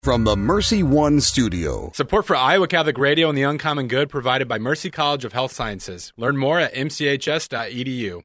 From the Mercy One studio. Support for Iowa Catholic Radio and the Uncommon Good provided by Mercy College of Health Sciences. Learn more at mchs.edu.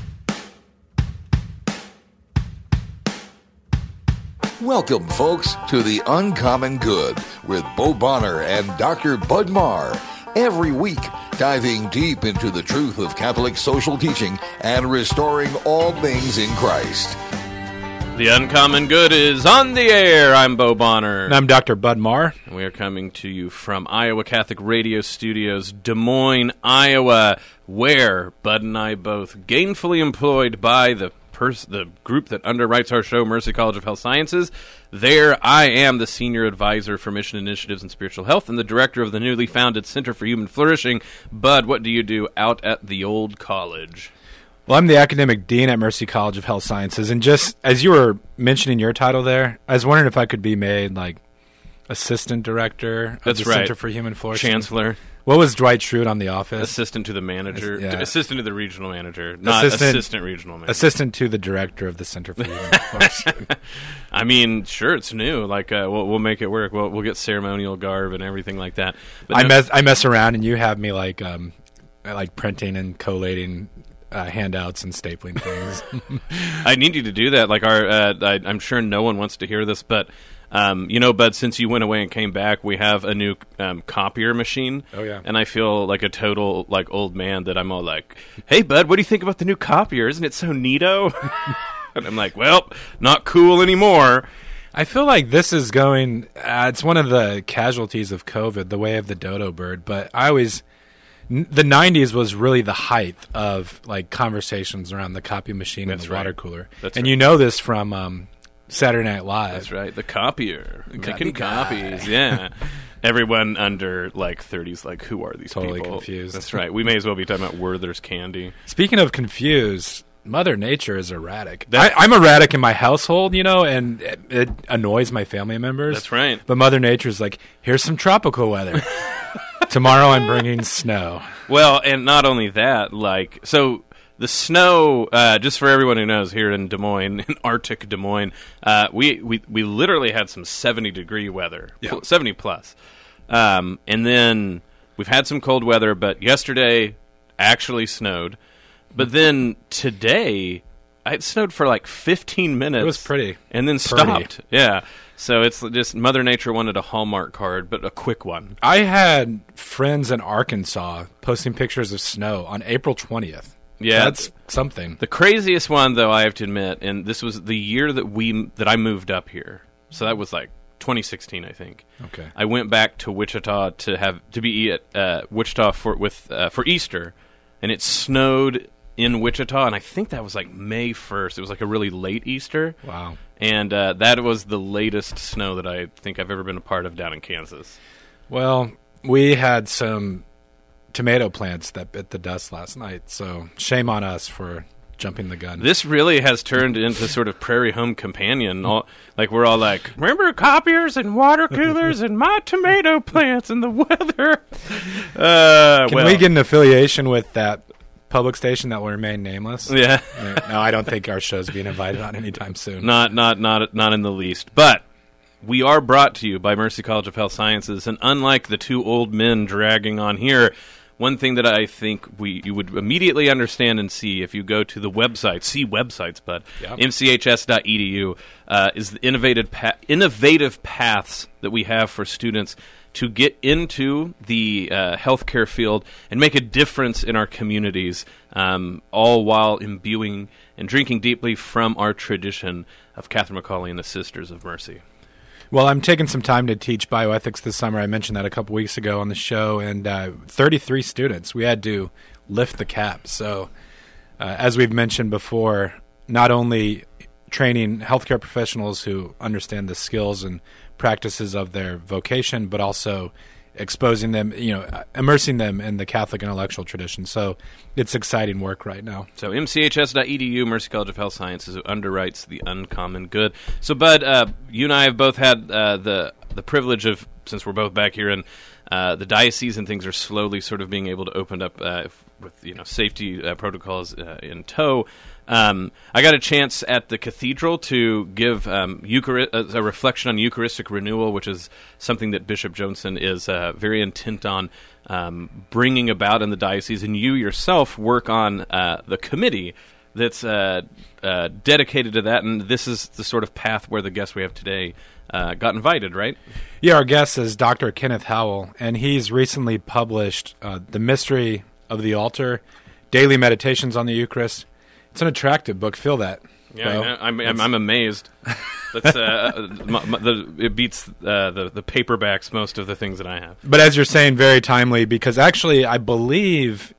Welcome, folks, to the Uncommon Good with Bo Bonner and Dr. Bud Marr. Every week, diving deep into the truth of Catholic social teaching and restoring all things in Christ. The Uncommon Good is on the air. I'm Bo Bonner. And I'm Dr. Bud Marr. And we are coming to you from Iowa Catholic Radio Studios, Des Moines, Iowa, where Bud and I both gainfully employed by the group that underwrites our show, Mercy College of Health Sciences. There, I am the Senior Advisor for Mission Initiatives and Spiritual Health and the Director of the newly founded Center for Human Flourishing. Bud, what do you do out at the old college? Well, I'm the Academic Dean at Mercy College of Health Sciences, and just as you were mentioning your title there, I was wondering if I could be made, like, Assistant Director of the Center for Human Flourishing. Chancellor. What was Dwight Schrute on The Office? Assistant to the manager. Yeah. Assistant to the regional manager. Not assistant regional manager. Assistant to the Director of the Center for Human Flourishing. I mean, sure, it's new. Like, we'll make it work. We'll get ceremonial garb and everything like that. But I mess around, and you have me, like printing and collating handouts and stapling things. I need you to do that. Like, I'm sure no one wants to hear this, but Bud, since you went away and came back, we have a new copier machine. Oh, yeah. And I feel like a total, like, old man that I'm all like, hey, Bud, what do you think about the new copier? Isn't it so neato? And I'm like, well, not cool anymore. I feel like this is going, it's one of the casualties of COVID, the way of the dodo bird, but the 90s was really the height of, like, conversations around the copy machine and the water cooler. That's and right. You know this from Saturday Night Live. That's right. The copier. Making guy. copies. Yeah. Everyone under, like, 30s, like, who are these totally people? Confused. That's right. We may as well be talking about Werther's candy. Speaking of confused, Mother Nature is erratic. I'm erratic in my household, and it annoys my family members. That's right. But Mother Nature's like, here's some tropical weather. Tomorrow I'm bringing snow. Well, and not only that, like, so the snow, just for everyone who knows, here in Des Moines, in Arctic Des Moines, we literally had some 70-degree weather, 70 plus. And then we've had some cold weather, but yesterday actually snowed. But then today, it snowed for like 15 minutes. It was pretty. And then stopped. Yeah. So it's just Mother Nature wanted a Hallmark card, but a quick one. I had friends in Arkansas posting pictures of snow on April 20th. Yeah. That's something. The craziest one, though, I have to admit, and this was the year that I moved up here. So that was like 2016, I think. Okay. I went back to Wichita to be at Wichita for Easter, and it snowed in Wichita, and I think that was like May 1st. It was like a really late Easter. Wow. And that was the latest snow that I think I've ever been a part of down in Kansas. Well, we had some tomato plants that bit the dust last night, so shame on us for jumping the gun. This really has turned into sort of Prairie Home Companion. We're all like, remember copiers and water coolers and my tomato plants and the weather? Can we get an affiliation with that public station that will remain nameless? Yeah. No, I don't think our show's being invited on anytime soon. Not in the least. But we are brought to you by Mercy College of Health Sciences, and unlike the two old men dragging on here, one thing that I think you would immediately understand and see if you go to the website, mchs.edu, is the innovative paths that we have for students to get into the healthcare field and make a difference in our communities, all while imbuing and drinking deeply from our tradition of Catherine McAuley and the Sisters of Mercy. Well, I'm taking some time to teach bioethics this summer. I mentioned that a couple weeks ago on the show, and 33 students. We had to lift the cap. So, as we've mentioned before, not only training healthcare professionals who understand the skills and practices of their vocation, but also exposing them, immersing them in the Catholic intellectual tradition. So it's exciting work right now. So mchs.edu, Mercy College of Health Sciences, who underwrites the Uncommon Good. So, Bud, you and I have both had the privilege of, since we're both back here in the diocese and things are slowly sort of being able to open up with safety protocols in tow. I got a chance at the cathedral to give a reflection on Eucharistic renewal, which is something that Bishop Johnson is very intent on bringing about in the diocese, and you yourself work on the committee that's dedicated to that, and this is the sort of path where the guest we have today got invited, right? Yeah, our guest is Dr. Kenneth Howell, and he's recently published The Mystery of the Altar, Daily Meditations on the Eucharist. It's an attractive book. Feel that. Yeah, I'm amazed. That's, it beats the paperbacks, most of the things that I have. But as you're saying, very timely, because actually I believe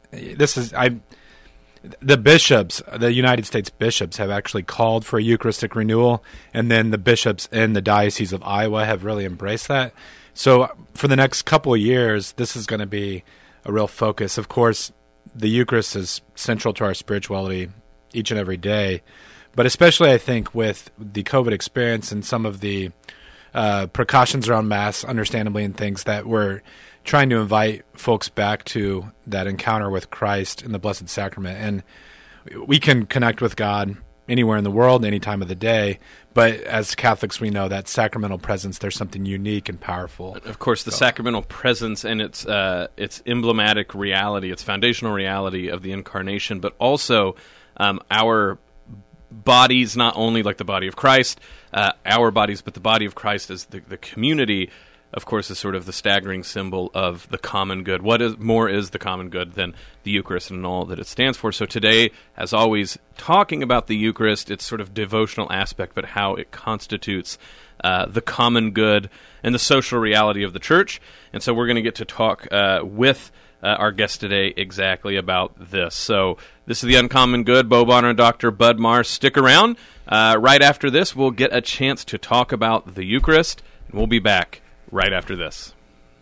the bishops, the United States bishops, have actually called for a Eucharistic renewal, and then the bishops in the Diocese of Iowa have really embraced that. So for the next couple of years, this is going to be a real focus. Of course, the Eucharist is central to our spirituality each and every day, but especially I think with the COVID experience and some of the precautions around Mass, understandably, and things that we're trying to invite folks back to that encounter with Christ in the Blessed Sacrament. And we can connect with God anywhere in the world, any time of the day, but as Catholics we know that sacramental presence, there's something unique and powerful. Of course, the sacramental presence and its emblematic reality, its foundational reality of the Incarnation, but also our bodies, not only like the body of Christ, our bodies, but the body of Christ as the community, of course, is sort of the staggering symbol of the common good. What is the common good than the Eucharist and all that it stands for? So today, as always, talking about the Eucharist, its sort of devotional aspect, but how it constitutes the common good and the social reality of the Church. And so we're going to get to talk with our guest today exactly about this. So this is The Uncommon Good. Bo Bonner and Dr. Bud Marr. Stick around. Right after this, we'll get a chance to talk about the Eucharist, and we'll be back right after this.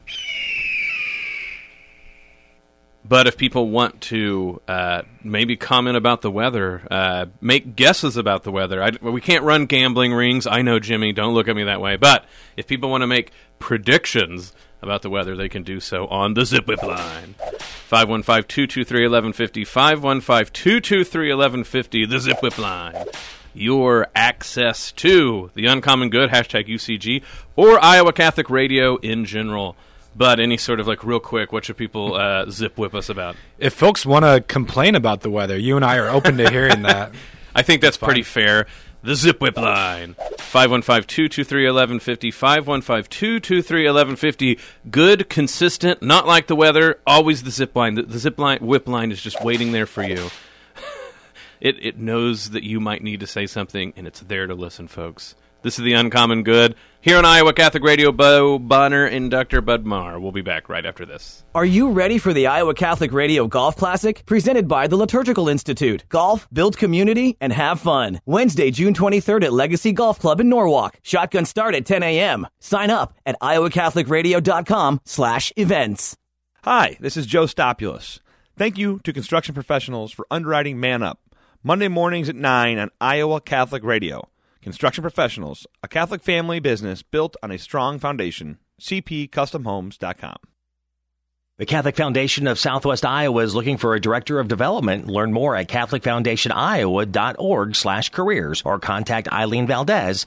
But if people want to maybe comment about the weather, make guesses about the weather, we can't run gambling rings. I know, Jimmy, don't look at me that way. But if people want to make predictions about the weather, they can do so on the Zip Whip line. 515-223-1150, 515-223-1150, the Zip Whip line. Your access to the Uncommon Good, hashtag UCG, or Iowa Catholic Radio in general. But any sort of, like, real quick, what should people Zip Whip us about? If folks want to complain about the weather, you and I are open to hearing that. I think that's pretty fair. The Zip Whip line, 515-223-1150, 515-223-1150. Good, consistent, not like the weather, always the Zip line. The Zip line, Whip line is just waiting there for you. It knows that you might need to say something, and it's there to listen, folks. This is The Uncommon Good. Here on Iowa Catholic Radio, Bo Bonner and Dr. Bud Marr. We'll be back right after this. Are you ready for the Iowa Catholic Radio Golf Classic? Presented by the Liturgical Institute. Golf, build community, and have fun. Wednesday, June 23rd at Legacy Golf Club in Norwalk. Shotgun start at 10 a.m. Sign up at iowacatholicradio.com/events. Hi, this is Joe Stopulus. Thank you to construction professionals for underwriting Man Up. Monday mornings at 9 on Iowa Catholic Radio. Construction Professionals, a Catholic family business built on a strong foundation. CPCustomHomes.com. The Catholic Foundation of Southwest Iowa is looking for a Director of Development. Learn more at CatholicFoundationIowa.org/careers or contact Eileen Valdez,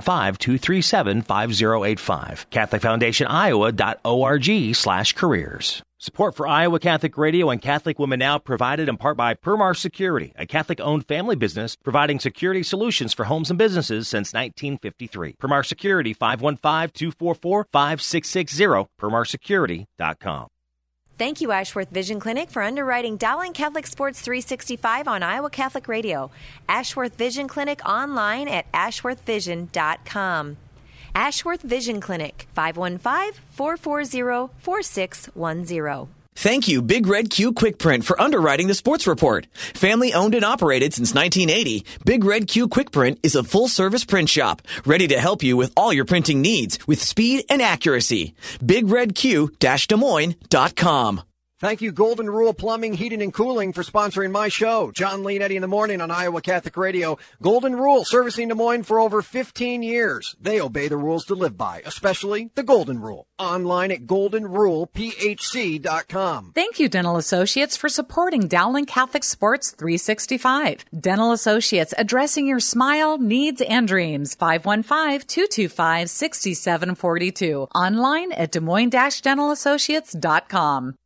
515-237-5085. CatholicFoundationIowa.org/careers. Support for Iowa Catholic Radio and Catholic Women Now provided in part by Permar Security, a Catholic-owned family business providing security solutions for homes and businesses since 1953. Permar Security, 515-244-5660, permarsecurity.com. Thank you, Ashworth Vision Clinic, for underwriting Dowling Catholic Sports 365 on Iowa Catholic Radio. Ashworth Vision Clinic online at ashworthvision.com. Ashworth Vision Clinic, 515-440-4610. Thank you, Big Red Q Quick Print, for underwriting the sports report. Family owned and operated since 1980, Big Red Q Quick Print is a full-service print shop, ready to help you with all your printing needs with speed and accuracy. BigRedQ-Des Moines.com. Thank you, Golden Rule Plumbing, Heating, and Cooling, for sponsoring my show. John Leonetti in the morning on Iowa Catholic Radio. Golden Rule, servicing Des Moines for over 15 years. They obey the rules to live by, especially the Golden Rule. Online at goldenrulephc.com. Thank you, Dental Associates, for supporting Dowling Catholic Sports 365. Dental Associates, addressing your smile, needs, and dreams. 515-225-6742. Online at Des Moines-DentalAssociates.com.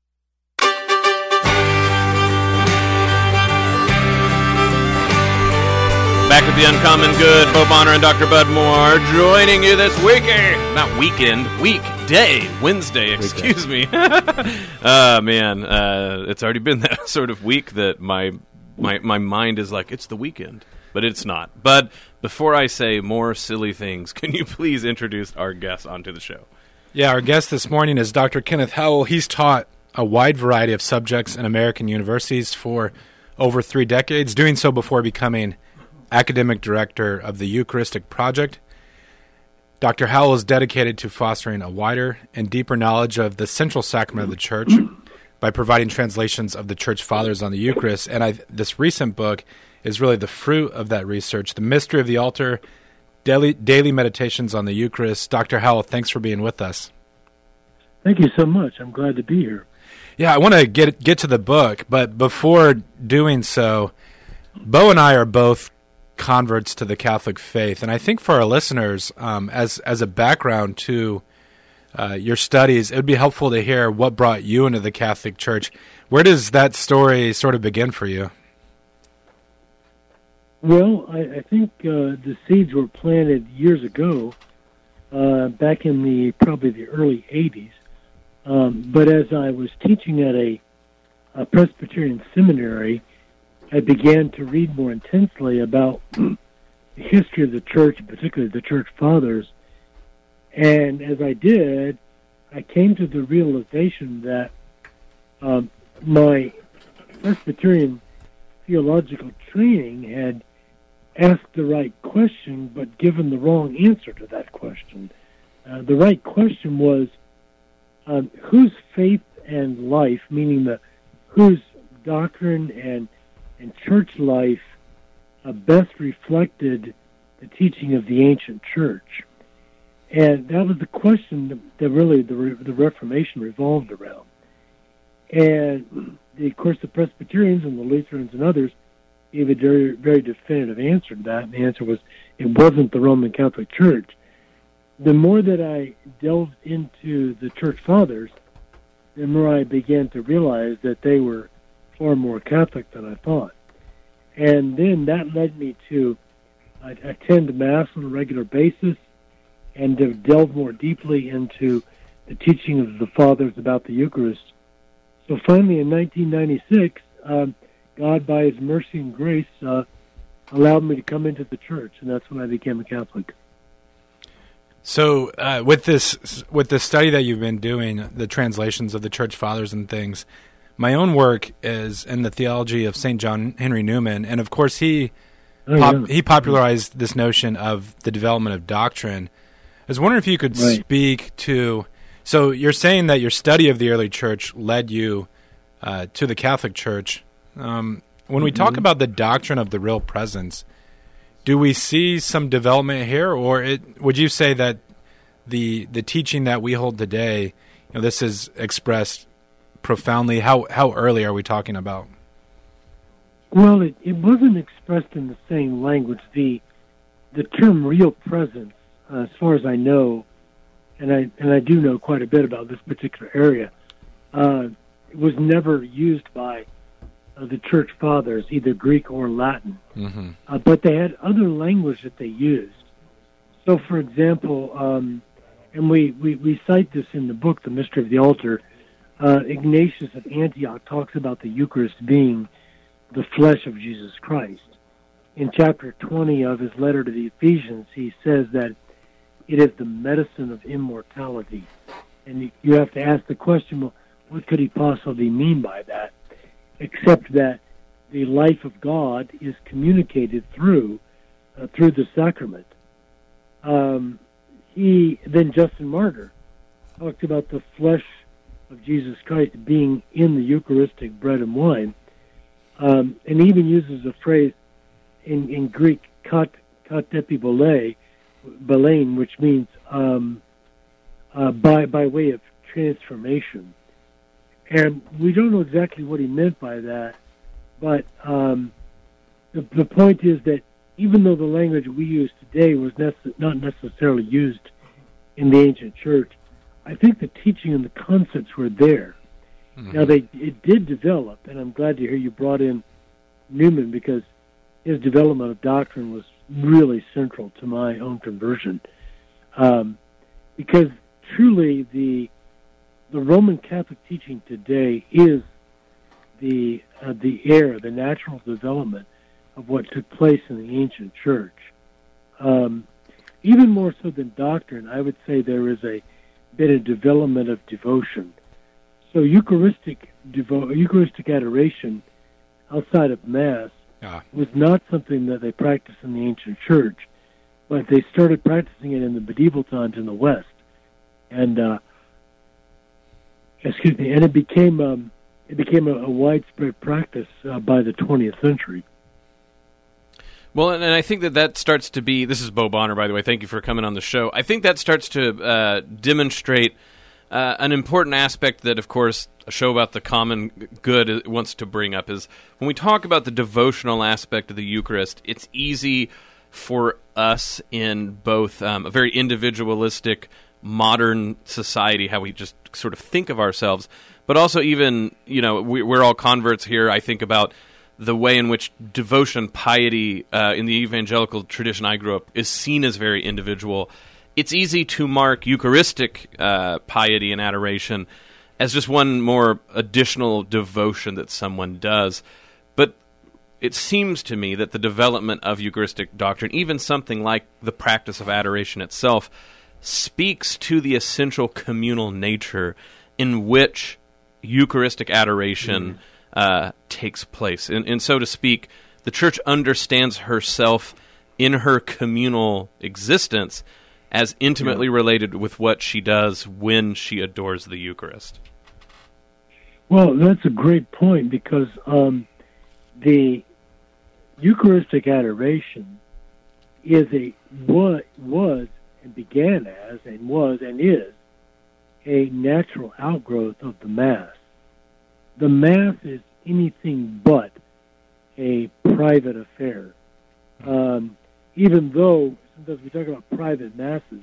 Back with the Uncommon Good, Bo Bonner and Dr. Bud Moore joining you this weekday. Not weekend, weekday, Wednesday, excuse me. Man, it's already been that sort of week that my mind is like, it's the weekend, but it's not. But before I say more silly things, can you please introduce our guest onto the show? Yeah, our guest this morning is Dr. Kenneth Howell. He's taught a wide variety of subjects in American universities for over 3 decades, doing so before becoming academic director of the Eucharistic Project. Dr. Howell is dedicated to fostering a wider and deeper knowledge of the central sacrament of the Church by providing translations of the Church Fathers on the Eucharist. And this recent book is really the fruit of that research, The Mystery of the Altar, Daily Meditations on the Eucharist. Dr. Howell, thanks for being with us. Thank you so much. I'm glad to be here. Yeah, I want to get to the book, but before doing so, Bo and I are both converts to the Catholic faith, and I think for our listeners, as a background to your studies, it would be helpful to hear what brought you into the Catholic Church. Where does that story sort of begin for you? Well, I think the seeds were planted years ago, back in probably the early 80s. But as I was teaching at a Presbyterian seminary, I began to read more intensely about the history of the Church, particularly the Church Fathers. And as I did, I came to the realization that my Presbyterian theological training had asked the right question, but given the wrong answer to that question. The right question was, whose faith and life, meaning whose doctrine and church life best reflected the teaching of the ancient church. And that was the question that really the Reformation revolved around. And, of course, the Presbyterians and the Lutherans and others gave a very, very definitive answer to that. And the answer was it wasn't the Roman Catholic Church. The more that I delved into the Church Fathers, the more I began to realize that they were far more Catholic than I thought. And then that led me to attend Mass on a regular basis and to delve more deeply into the teaching of the Fathers about the Eucharist. So finally, in 1996, God, by His mercy and grace, allowed me to come into the Church, and that's when I became a Catholic. So with the study that you've been doing, the translations of the Church Fathers and things, my own work is in the theology of St. John Henry Newman, and of course he popularized this notion of the development of doctrine. I was wondering if you could speak to, so you're saying that your study of the early church led you to the Catholic Church. When we talk about the doctrine of the real presence, do we see some development here, or would you say that the teaching that we hold today, this is expressed profoundly? How early are we talking about? Well, it wasn't expressed in the same language. The term real presence, as far as I know, and I do know quite a bit about this particular area, was never used by the Church Fathers, either Greek or Latin. Mm-hmm. But they had other language that they used. So, for example, and we cite this in the book, The Mystery of the Altar, Ignatius of Antioch talks about the Eucharist being the flesh of Jesus Christ. In chapter 20 of his letter to the Ephesians, he says that it is the medicine of immortality. And you have to ask the question, well, what could he possibly mean by that? Except that the life of God is communicated through the sacrament. Then Justin Martyr talked about the flesh of Jesus Christ being in the Eucharistic bread and wine, and even uses a phrase in Greek, kat epibole, balein, which means by way of transformation. And we don't know exactly what he meant by that, but the point is that even though the language we use today was not necessarily used in the ancient church, I think the teaching and the concepts were there. Mm-hmm. Now, it did develop, and I'm glad to hear you brought in Newman, because his development of doctrine was really central to my own conversion. Because truly the Roman Catholic teaching today is the natural development of what took place in the ancient church. Even more so than doctrine, I would say there is a bit of development of devotion. So Eucharistic adoration outside of Mass was not something that they practiced in the ancient church, but they started practicing it in the medieval times in the West, and it became a widespread practice by the 20th century. Well, and I think that starts to be... This is Bo Bonner, by the way. Thank you for coming on the show. I think that starts to demonstrate an important aspect that, of course, a show about the common good wants to bring up is when we talk about the devotional aspect of the Eucharist, it's easy for us in both a very individualistic modern society, how we just sort of think of ourselves, but also even, we're all converts here. I think about the way in which devotion, piety in the evangelical tradition I grew up is seen as very individual. It's easy to mark Eucharistic piety and adoration as just one more additional devotion that someone does. But it seems to me that the development of Eucharistic doctrine, even something like the practice of adoration itself, speaks to the essential communal nature in which Eucharistic adoration takes place. And so to speak, the Church understands herself in her communal existence as intimately related with what she does when she adores the Eucharist. Well, that's a great point, because the Eucharistic adoration was and began as and was and is a natural outgrowth of the Mass. The Mass is anything but a private affair. Even though sometimes we talk about private Masses,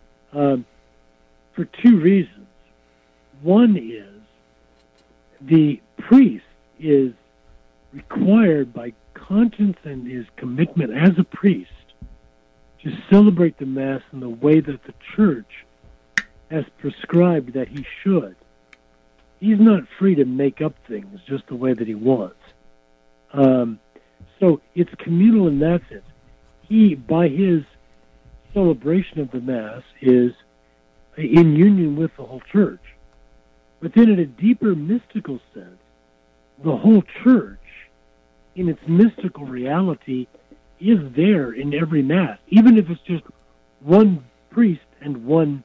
for two reasons. One is the priest is required by conscience and his commitment as a priest to celebrate the Mass in the way that the Church has prescribed that he should. He's not free to make up things just the way that he wants. So it's communal in that sense. He, by his celebration of the Mass, is in union with the whole Church. But then in a deeper mystical sense, the whole Church, in its mystical reality, is there in every Mass, even if it's just one priest and one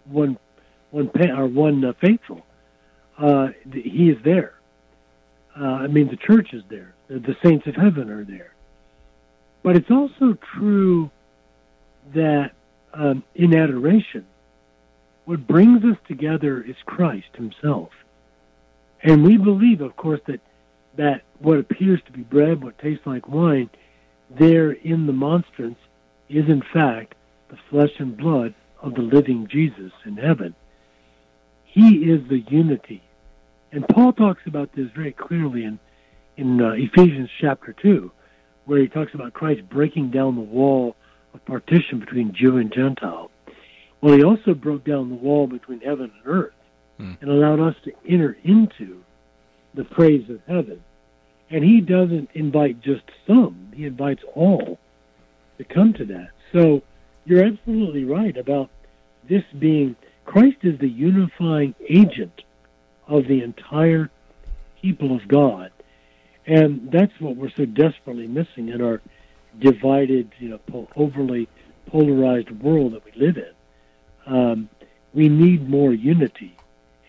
faithful. He is there. The Church is there. The saints of heaven are there. But it's also true that in adoration, what brings us together is Christ himself. And we believe, of course, that what appears to be bread, what tastes like wine, there in the monstrance is in fact the flesh and blood of the living Jesus in heaven. He is the unity. And Paul talks about this very clearly in Ephesians chapter 2, where he talks about Christ breaking down the wall of partition between Jew and Gentile. Well, he also broke down the wall between heaven and earth and allowed us to enter into the praise of heaven. And he doesn't invite just some. He invites all to come to that. So you're absolutely right about this being, Christ is the unifying agent of the entire people of God. And that's what we're so desperately missing in our divided, overly polarized world that we live in. We need more unity. And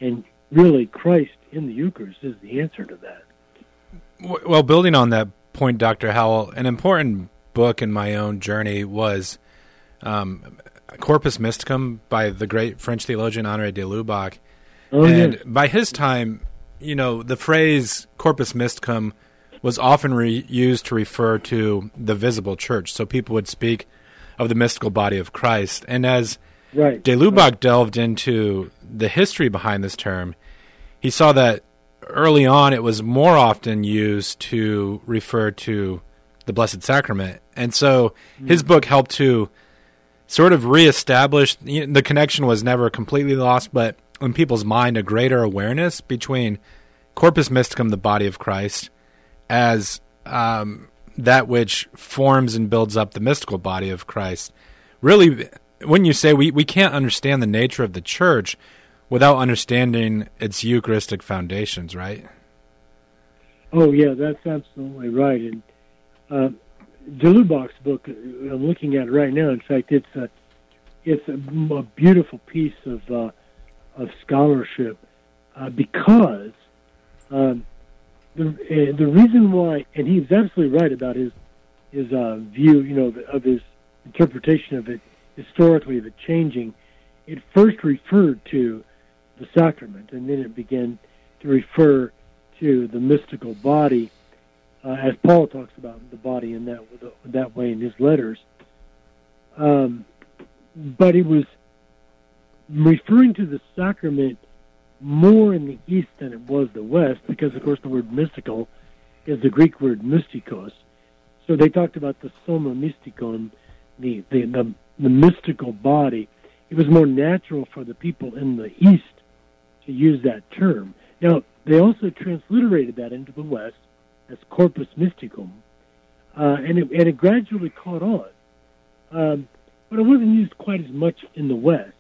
really Christ in the Eucharist is the answer to that. Well, building on that point, Dr. Howell, an important book in my own journey was Corpus Mysticum by the great French theologian Honoré de Lubac. And by his time, the phrase Corpus Mysticum was often used to refer to the visible church. So people would speak of the mystical body of Christ. And as de Lubac delved into the history behind this term, he saw that early on it was more often used to refer to the Blessed Sacrament. And so his book helped to sort of reestablish, the connection was never completely lost, but in people's mind, a greater awareness between Corpus Mysticum, the body of Christ, as that which forms and builds up the mystical body of Christ. Really, when you say we can't understand the nature of the church without understanding its Eucharistic foundations, right? Oh, yeah, that's absolutely right. And de Lubac's book, I'm looking at it right now. In fact, it's a beautiful piece of scholarship because the reason why, and he's absolutely right about his view, of his interpretation of it historically, of it changing. It first referred to the sacrament, and then it began to refer to the mystical body, as Paul talks about the body in that way in his letters. But it was referring to the sacrament more in the East than it was the West, because, of course, the word mystical is the Greek word mystikos. So they talked about the soma mystikon, the mystical body. It was more natural for the people in the East to use that term. Now, they also transliterated that into the West as corpus mysticum, and it gradually caught on. But it wasn't used quite as much in the West.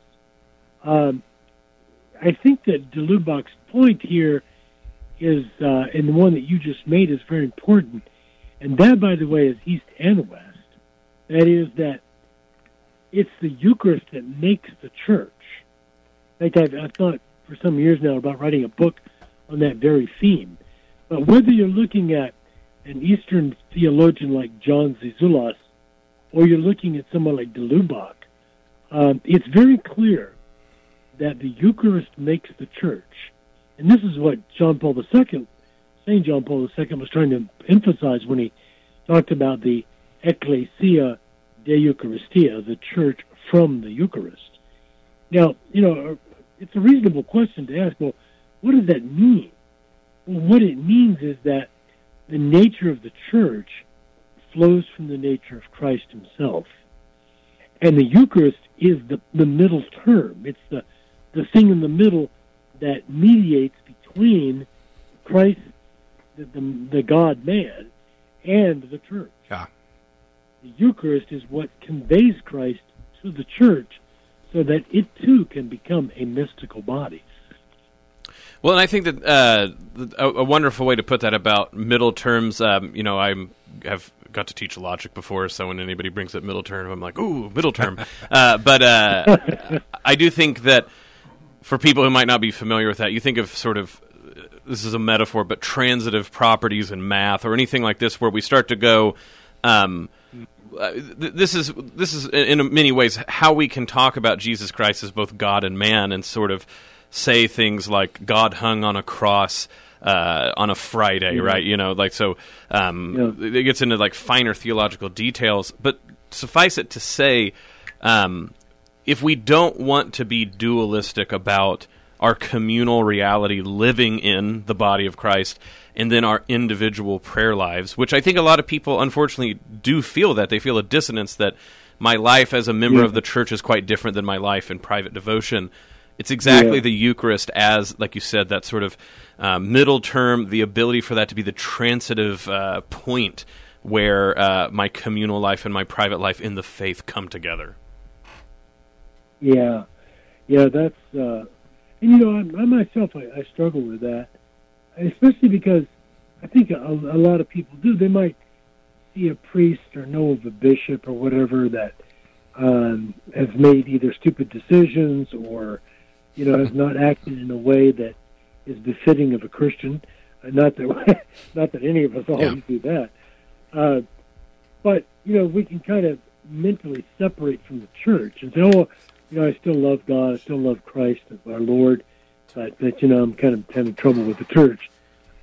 I think that de Lubac's point here is, and the one that you just made, is very important. And that, by the way, is East and West. That is that it's the Eucharist that makes the church. In fact, I've thought for some years now about writing a book on that very theme. But whether you're looking at an Eastern theologian like John Zizulas, or you're looking at someone like de Lubac, it's very clear that the Eucharist makes the church. And this is what St. John Paul II was trying to emphasize when he talked about the Ecclesia de Eucharistia, the church from the Eucharist. Now, it's a reasonable question to ask, well, what does that mean? Well, what it means is that the nature of the church flows from the nature of Christ himself. And the Eucharist is the middle term. It's the thing in the middle that mediates between Christ, the God-man, and the church. Yeah. The Eucharist is what conveys Christ to the church so that it, too, can become a mystical body. Well, and I think that a wonderful way to put that about middle terms, I have got to teach logic before, so when anybody brings up middle term, I'm like, ooh, middle term. But I do think that for people who might not be familiar with that, you think of sort of, this is a metaphor, but transitive properties in math or anything like this where we start to go, this is in many ways how we can talk about Jesus Christ as both God and man and sort of say things like God hung on a cross on a Friday, right? It gets into like finer theological details. But suffice it to say, if we don't want to be dualistic about our communal reality living in the body of Christ and then our individual prayer lives, which I think a lot of people unfortunately do feel that. They feel a dissonance that my life as a member of the church is quite different than my life in private devotion. It's exactly the Eucharist as, like you said, that sort of middle term, the ability for that to be the transitive point where my communal life and my private life in the faith come together. Yeah, that's, and I myself, I struggle with that, especially because I think a lot of people do. They might see a priest or know of a bishop or whatever that has made either stupid decisions or has not acted in a way that is befitting of a Christian. Not that not that any of us always do that, but we can kind of mentally separate from the church and say, oh, I still love God, I still love Christ, our Lord, but I'm kind of having trouble with the church.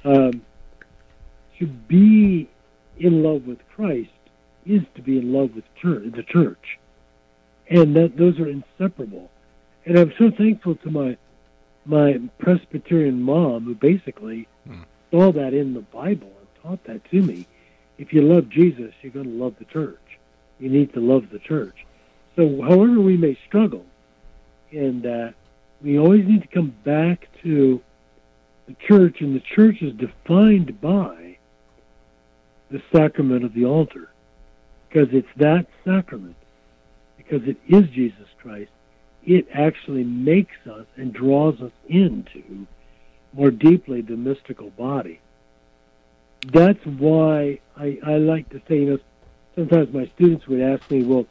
To be in love with Christ is to be in love with the church, and those are inseparable. And I'm so thankful to my Presbyterian mom, who basically saw that in the Bible and taught that to me. If you love Jesus, you're going to love the church. You need to love the church. So however we may struggle, and we always need to come back to the church, and the church is defined by the sacrament of the altar, because it's that sacrament, because it is Jesus Christ. It actually makes us and draws us into more deeply the mystical body. That's why I like to say, sometimes my students would ask me, well,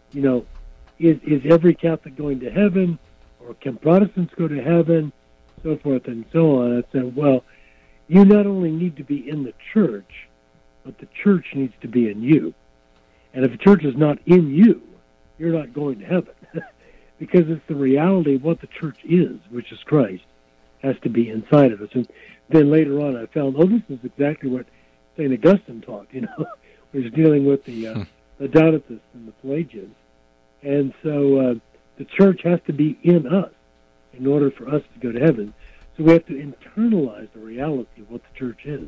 is every Catholic going to heaven, or can Protestants go to heaven, so forth and so on. I said, well, you not only need to be in the church, but the church needs to be in you. And if the church is not in you, you're not going to heaven. Because it's the reality of what the church is, which is Christ, has to be inside of us. And then later on I found, this is exactly what St. Augustine taught, was dealing with the Donatists and the Pelagians. And so the church has to be in us in order for us to go to heaven. So we have to internalize the reality of what the church is.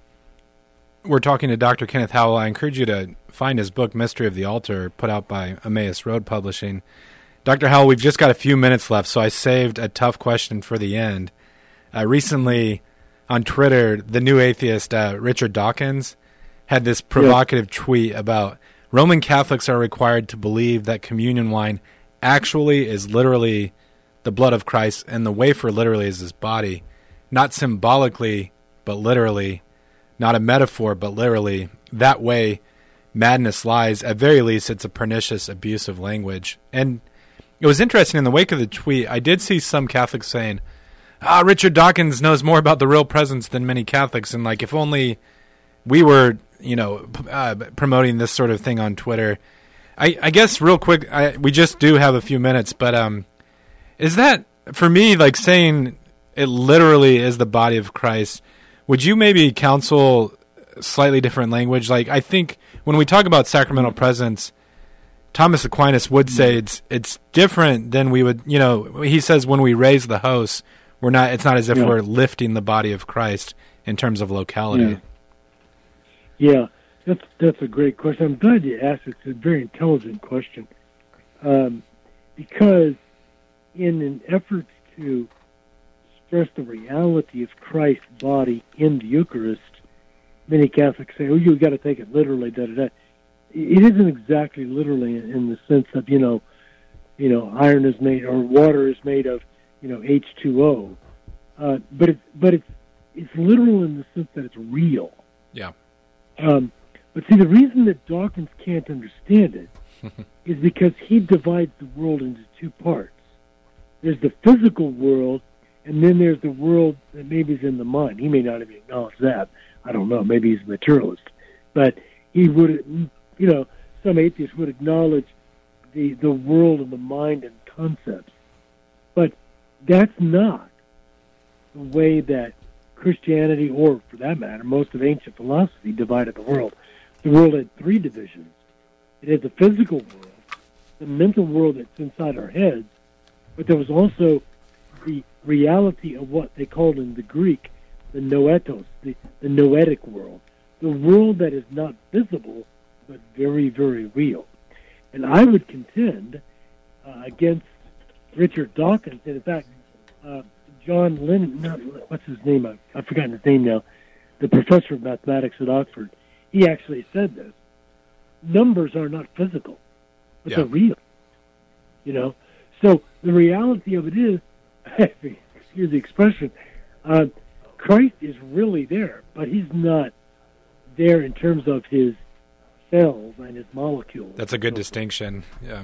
We're talking to Dr. Kenneth Howell. I encourage you to find his book, Mystery of the Altar, put out by Emmaus Road Publishing. Dr. Howell, we've just got a few minutes left, so I saved a tough question for the end. Recently, on Twitter, the new atheist, Richard Dawkins, had this provocative tweet about Roman Catholics are required to believe that communion wine actually is literally the blood of Christ, and the wafer literally is his body, not symbolically, but literally, not a metaphor, but literally. That way, madness lies. At very least, it's a pernicious abuse of language. And it was interesting, in the wake of the tweet, I did see some Catholics saying, Richard Dawkins knows more about the real presence than many Catholics, and if only we were, promoting this sort of thing on Twitter. I guess real quick, we just do have a few minutes, but is that, for me, saying it literally is the body of Christ, would you maybe counsel slightly different language? I think when we talk about sacramental presence, Thomas Aquinas would say it's different than we would, he says when we raise the host, it's not as if we're lifting the body of Christ in terms of locality. Yeah, that's a great question. I'm glad you asked it. It's a very intelligent question. Because in an effort to stress the reality of Christ's body in the Eucharist, many Catholics say, you got to take it literally, da-da-da. It isn't exactly literally in the sense that, iron is made, or water is made of, H2O. But it's literal in the sense that it's real. Yeah. But see, the reason that Dawkins can't understand it is because he divides the world into two parts. There's the physical world, and then there's the world that maybe is in the mind. He may not even acknowledge that. I don't know. Maybe he's a materialist. But he would, some atheists would acknowledge the world of the mind and concepts. But that's not the way that Christianity, or for that matter, most of ancient philosophy, divided the world. The world had three divisions. It had the physical world, the mental world that's inside our heads, but there was also the reality of what they called in the Greek the noetos, the noetic world, the world that is not visible but very, very real. And I would contend against Richard Dawkins, and in fact, John Lennon, what's his name? I've forgotten his name now, the professor of mathematics at Oxford, he actually said this. Numbers are not physical, but they're real. So the reality of it is, excuse the expression, Christ is really there, but he's not there in terms of his cells and his molecules. That's a good distinction. Yeah.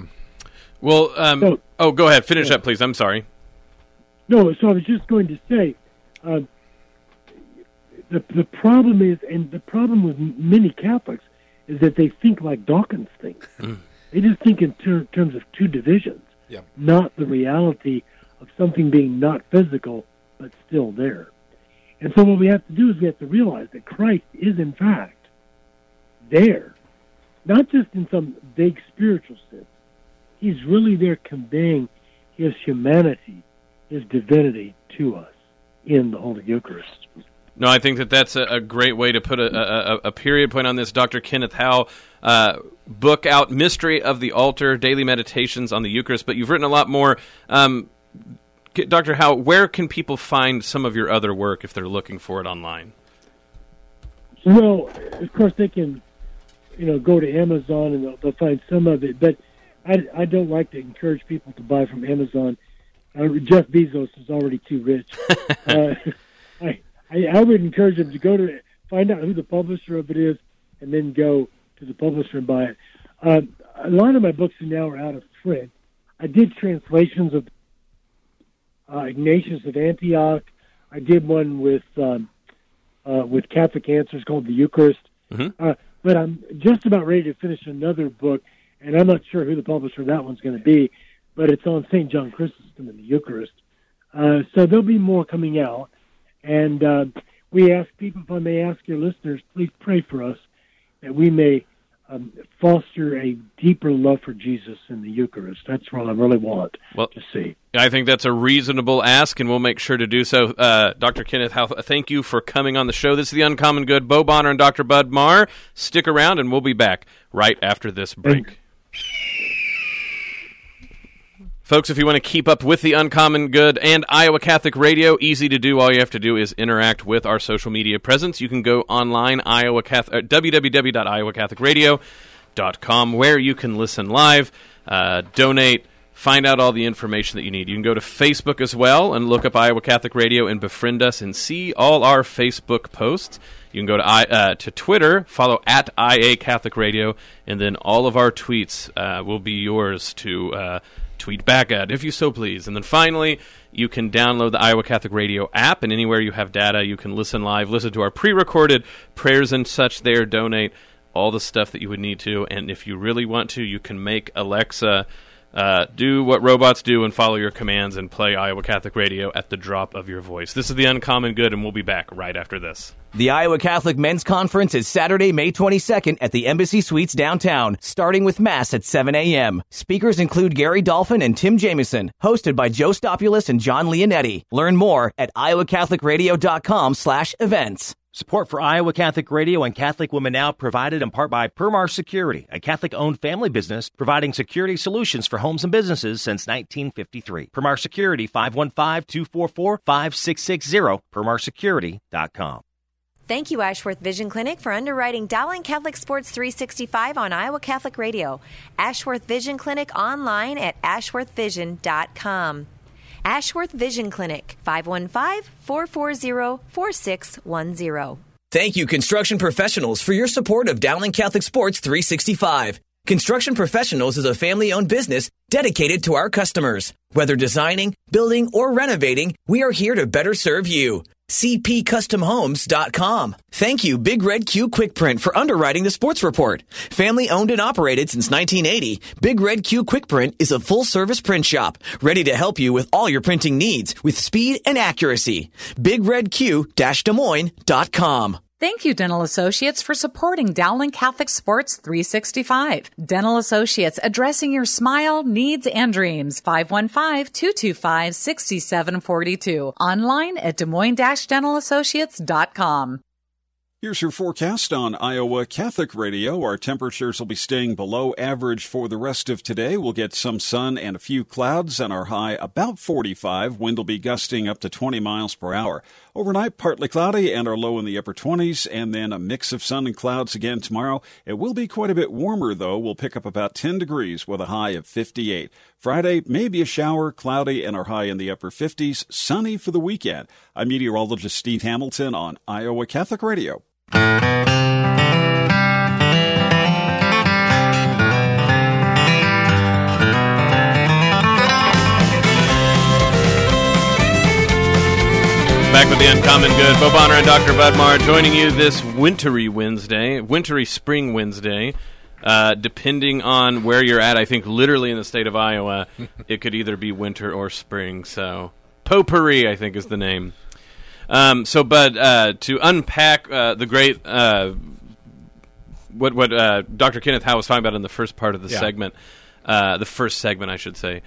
Well, go ahead. Finish up, please. I'm sorry. No, so I was just going to say, The problem is, and the problem with many Catholics is that they think like Dawkins thinks. They just think in terms of two divisions, not the reality of something being not physical but still there. And so what we have to do is we have to realize that Christ is in fact there, not just in some vague spiritual sense. He's really there conveying his humanity, his divinity to us in the Holy Eucharist. No, I think that's a great way to put a period point on this. Dr. Kenneth Howe, book out, Mystery of the Altar, Daily Meditations on the Eucharist, but you've written a lot more. Dr. Howe, where can people find some of your other work if they're looking for it online? Well, of course, they can, go to Amazon and they'll find some of it, but I don't like to encourage people to buy from Amazon. Jeff Bezos is already too rich. I would encourage them to find out who the publisher of it is, and then go to the publisher and buy it. A lot of my books now are out of print. I did translations of Ignatius of Antioch. I did one with Catholic Answers called The Eucharist. But I'm just about ready to finish another book, and I'm not sure who the publisher of that one's going to be, but it's on St. John Chrysostom and the Eucharist. So there'll be more coming out. And we ask people, if I may ask your listeners, please pray for us that we may foster a deeper love for Jesus in the Eucharist. That's what I really want to see. I think that's a reasonable ask, and we'll make sure to do so. Dr. Kenneth Howe, thank you for coming on the show. This is The Uncommon Good. Bo Bonner and Dr. Bud Marr. Stick around, and we'll be back right after this break. Folks, if you want to keep up with The Uncommon Good and Iowa Catholic Radio, easy to do. All you have to do is interact with our social media presence. You can go online, www.iowacatholicradio.com, where you can listen live, donate, find out all the information that you need. You can go to Facebook as well and look up Iowa Catholic Radio and befriend us and see all our Facebook posts. You can go to Twitter, follow at IA Catholic Radio, and then all of our tweets will be yours to tweet back at, if you so please. And then finally, you can download the Iowa Catholic Radio app, and anywhere you have data, you can listen live, listen to our pre-recorded prayers and such there, donate all the stuff that you would need to. And if you really want to, you can make Alexa do what robots do and follow your commands and play Iowa Catholic Radio at the drop of your voice. This is The Uncommon Good, and we'll be back right after this. The Iowa Catholic Men's Conference is Saturday, May 22nd at the Embassy Suites downtown, starting with Mass at 7 a.m. Speakers include Gary Dolphin and Tim Jameson, hosted by Joe Stopulus and John Leonetti. Learn more at iowacatholicradio.com/events. Support for Iowa Catholic Radio and Catholic Women Now provided in part by Permar Security, a Catholic-owned family business providing security solutions for homes and businesses since 1953. Permar Security, 515-244-5660, permarsecurity.com. Thank you, Ashworth Vision Clinic, for underwriting Dowling Catholic Sports 365 on Iowa Catholic Radio. Ashworth Vision Clinic online at ashworthvision.com. Ashworth Vision Clinic, 515-440-4610. Thank you, Construction Professionals, for your support of Dowling Catholic Sports 365. Construction Professionals is a family-owned business dedicated to our customers. Whether designing, building, or renovating, we are here to better serve you. CPCustomHomes.com. Thank you, Big Red Q Quick Print, for underwriting the sports report. Family owned and operated since 1980, Big Red Q Quick Print is a full-service print shop, ready to help you with all your printing needs with speed and accuracy. BigRedQ-DesMoines.com. Thank you, Dental Associates, for supporting Dowling Catholic Sports 365. Dental Associates, addressing your smile, needs, and dreams. 515-225-6742. Online at DesMoines-DentalAssociates.com. Here's your forecast on Iowa Catholic Radio. Our temperatures will be staying below average for the rest of today. We'll get some sun and a few clouds, and our high about 45. Wind will be gusting up to 20 miles per hour. Overnight, partly cloudy, and our low in the upper 20s, and then a mix of sun and clouds again tomorrow. It will be quite a bit warmer, though. We'll pick up about 10 degrees with a high of 58. Friday, maybe a shower, cloudy, and our high in the upper 50s. Sunny for the weekend. I'm meteorologist Steve Hamilton on Iowa Catholic Radio. Back with the Uncommon Good. Bo Bonner and Dr. Bud Marr joining you this wintry spring Wednesday. Depending on where you're at, I think literally in the state of Iowa, it could either be winter or spring. So, potpourri, I think, is the name. So, Bud, to unpack the great, what Dr. Kenneth Howe was talking about in the first part of the segment, the first segment, I should say,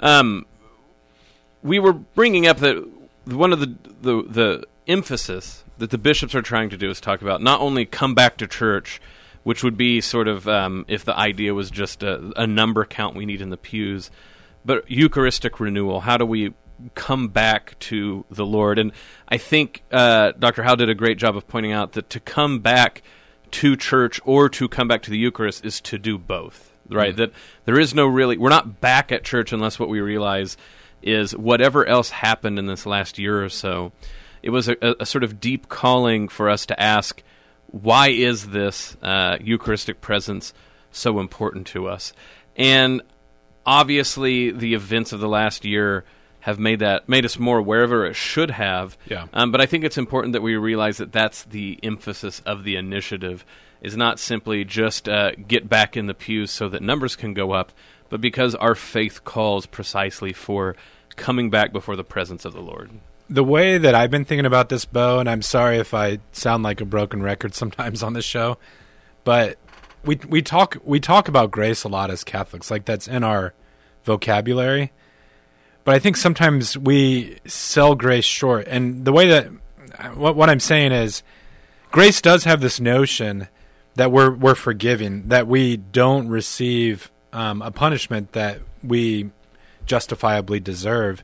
we were bringing up that one of the emphasis that the bishops are trying to do is talk about not only come back to church, which would be sort of if the idea was just a number count we need in the pews, but Eucharistic renewal. How do we come back to the Lord? And I think Dr. Howe did a great job of pointing out that to come back to church or to come back to the Eucharist is to do both, right? Mm-hmm. That there is no really, we're not back at church unless what we realize is whatever else happened in this last year or so. It was a sort of deep calling for us to ask, why is this Eucharistic presence so important to us? And obviously the events of the last year have made us more aware of it, or it should have. Yeah. But I think it's important that we realize that that's the emphasis of the initiative, is not simply just get back in the pews so that numbers can go up, but because our faith calls precisely for coming back before the presence of the Lord. The way that I've been thinking about this, Bo, and I'm sorry if I sound like a broken record sometimes on this show, but we talk about grace a lot as Catholics, like that's in our vocabulary. But I think sometimes we sell grace short. And the way that what I'm saying is grace does have this notion that we're forgiven, that we don't receive a punishment that we justifiably deserve.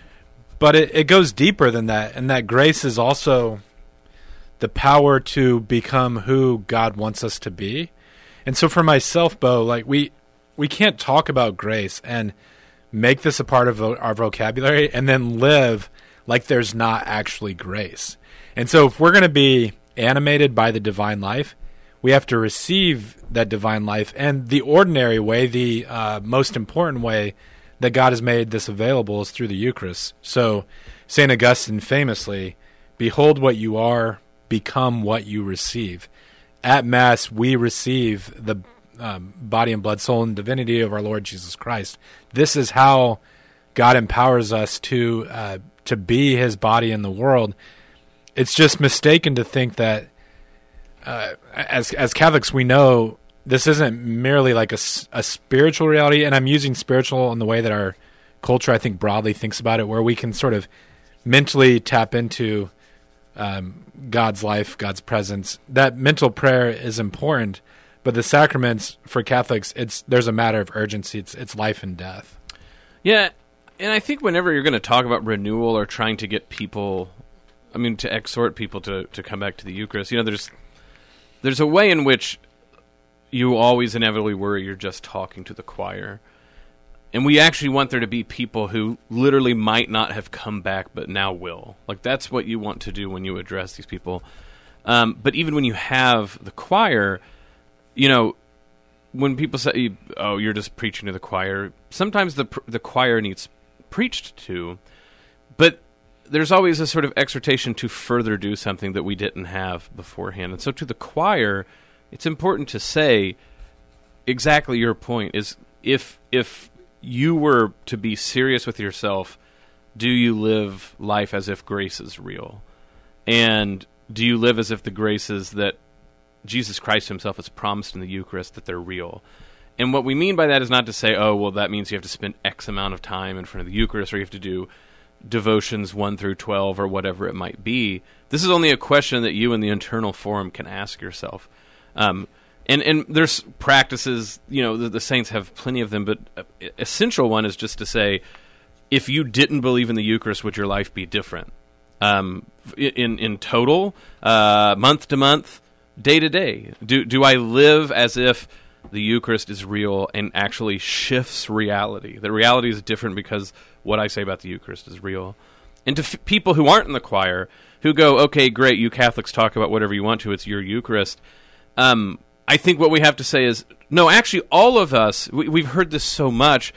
But it goes deeper than that, and that grace is also the power to become who God wants us to be. And so for myself, Bo, like we can't talk about grace and make this a part of our vocabulary and then live like there's not actually grace. And so if we're going to be animated by the divine life, we have to receive that divine life. And the ordinary way, the most important way that God has made this available is through the Eucharist. So St. Augustine famously, behold what you are, become what you receive. At Mass, we receive the body and blood, soul, and divinity of our Lord Jesus Christ. This is how God empowers us to be His body in the world. It's just mistaken to think that as Catholics, we know this isn't merely like a spiritual reality, and I'm using spiritual in the way that our culture, I think, broadly thinks about it, where we can sort of mentally tap into God's life, God's presence. That mental prayer is important, but the sacraments for Catholics, there's a matter of urgency. It's life and death. Yeah, and I think whenever you're going to talk about renewal or trying to get people, to exhort people to come back to the Eucharist, there's a way in which you always inevitably worry you're just talking to the choir. And we actually want there to be people who literally might not have come back but now will. Like, that's what you want to do when you address these people. But even when you have the choir, when people say, oh, you're just preaching to the choir, sometimes the choir needs preached to, but there's always a sort of exhortation to further do something that we didn't have beforehand. And so to the choir, it's important to say exactly your point is if you were to be serious with yourself, do you live life as if grace is real? And do you live as if the graces that Jesus Christ himself has promised in the Eucharist, that they're real? And what we mean by that is not to say, oh, well, that means you have to spend X amount of time in front of the Eucharist, or you have to do devotions 1 through 12 or whatever it might be. This is only a question that you in the internal forum can ask yourself. And there's practices, the saints have plenty of them, but essential one is just to say, if you didn't believe in the Eucharist, would your life be different? In total, month to month, day to day? Do I live as if the Eucharist is real and actually shifts reality? The reality is different because what I say about the Eucharist is real. And to people who aren't in the choir, who go, okay, great, you Catholics talk about whatever you want to, it's your Eucharist. I think what we have to say is, no, actually all of us, we've heard this so much,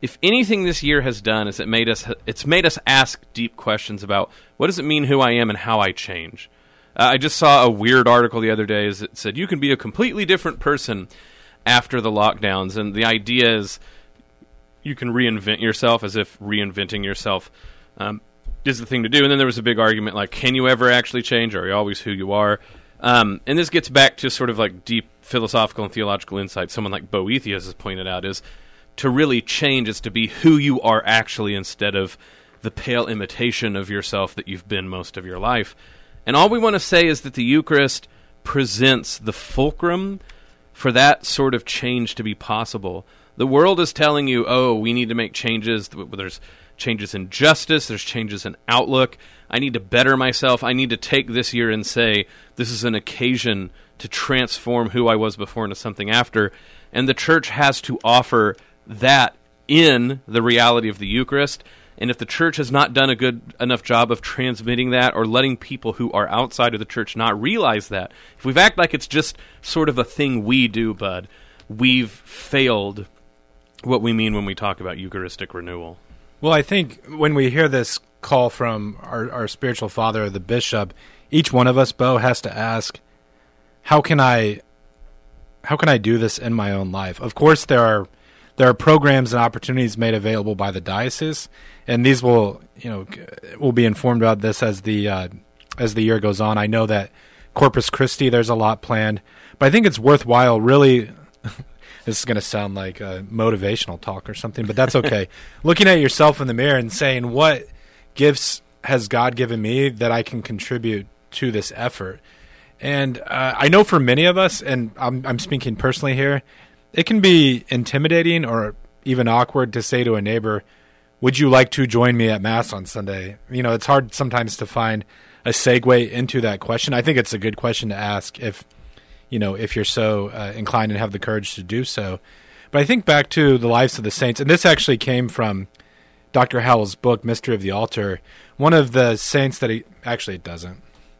if anything this year has done is it's made us ask deep questions about what does it mean who I am and how I change. I just saw a weird article the other day that said you can be a completely different person after the lockdowns, and the idea is you can reinvent yourself, as if reinventing yourself is the thing to do. And then there was a big argument like, can you ever actually change, or are you always who you are? And this gets back to sort of like deep philosophical and theological insight. Someone like Boethius has pointed out is to really change is to be who you are actually instead of the pale imitation of yourself that you've been most of your life. And all we want to say is that the Eucharist presents the fulcrum for that sort of change to be possible. The world is telling you, oh, we need to make changes. There's changes in justice. There's changes in outlook. I need to better myself. I need to take this year and say, this is an occasion to transform who I was before into something after. And the Church has to offer that in the reality of the Eucharist. And if the Church has not done a good enough job of transmitting that or letting people who are outside of the Church not realize that, if we've acted like it's just sort of a thing we do, Bud, we've failed what we mean when we talk about Eucharistic renewal. Well, I think when we hear this call from our spiritual father, the bishop, each one of us, Bo, has to ask, how can I do this in my own life? Of course, there are programs and opportunities made available by the diocese, and these will be informed about this as the year goes on. I know that Corpus Christi, there's a lot planned, but I think it's worthwhile really. This is going to sound like a motivational talk or something, but that's okay. Looking at yourself in the mirror and saying, what gifts has God given me that I can contribute to this effort? And I know for many of us, and I'm speaking personally here, it can be intimidating or even awkward to say to a neighbor, would you like to join me at Mass on Sunday? It's hard sometimes to find a segue into that question. I think it's a good question to ask if you're so inclined and have the courage to do so. But I think back to the lives of the saints, and this actually came from Dr. Howell's book, Mystery of the Altar. One of the saints that it doesn't.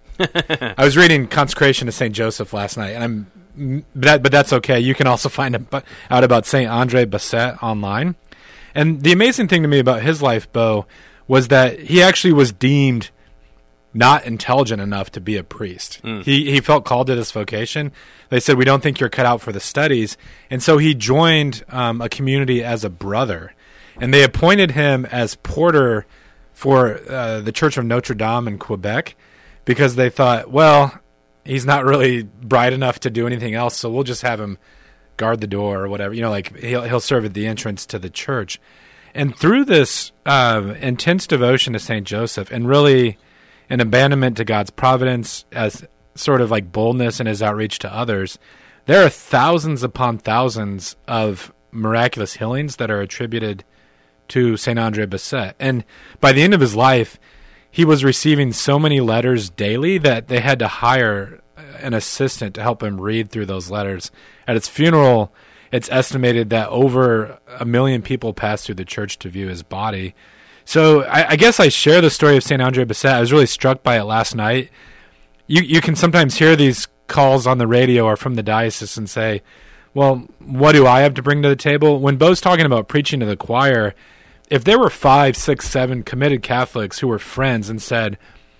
I was reading Consecration to St. Joseph last night, and but that's okay. You can also find out about St. Andre Bessette online. And the amazing thing to me about his life, Bo, was that he actually was deemed not intelligent enough to be a priest. He felt called to this vocation. They said, we don't think you're cut out for the studies. And so he joined a community as a brother. And they appointed him as porter for the Church of Notre Dame in Quebec because they thought, well, he's not really bright enough to do anything else, so we'll just have him guard the door or whatever. He'll serve at the entrance to the church. And through this intense devotion to St. Joseph and really an abandonment to God's providence as sort of like boldness in his outreach to others, there are thousands upon thousands of miraculous healings that are attributed to St. Andre Bessette. And by the end of his life, he was receiving so many letters daily that they had to hire an assistant to help him read through those letters. At his funeral, it's estimated that over 1 million people passed through the church to view his body. So I guess I share the story of St. Andre Bessette. I was really struck by it last night. You can sometimes hear these calls on the radio or from the diocese and say, well, what do I have to bring to the table? When Bo's talking about preaching to the choir, if there were 5, 6, 7 committed Catholics who were friends and said,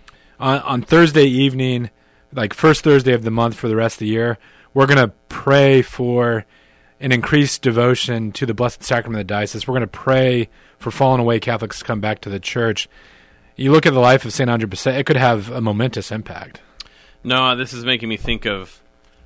on Thursday evening, like first Thursday of the month for the rest of the year, we're going to pray for an increased devotion to the Blessed Sacrament of the Diocese. We're going to pray for fallen away Catholics to come back to the church. You look at the life of St. Andre Bessette, it could have a momentous impact. No, this is making me think of